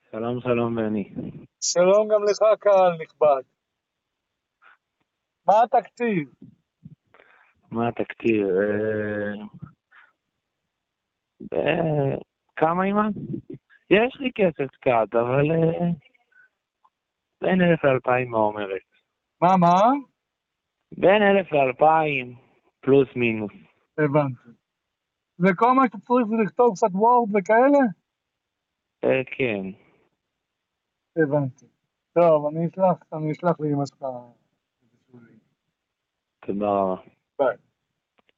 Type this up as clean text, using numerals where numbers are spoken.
שלום שלום בני. שלום גם לך קהל נכבד. מה התקציב? מה התקציב? כמה אימא? יש לי כסף קצת, אבל בין 1,000 ל-2,000 מה אומרת? מה? בין 1,000 ל-2,000 פלוס מינוס. הבנתי. וכל מה שאתה צריך זה לכתוב קצת וורד וכאלה? כן. הבנתי. טוב, אני אשלח לאמא שלך. תודה רבה. ביי.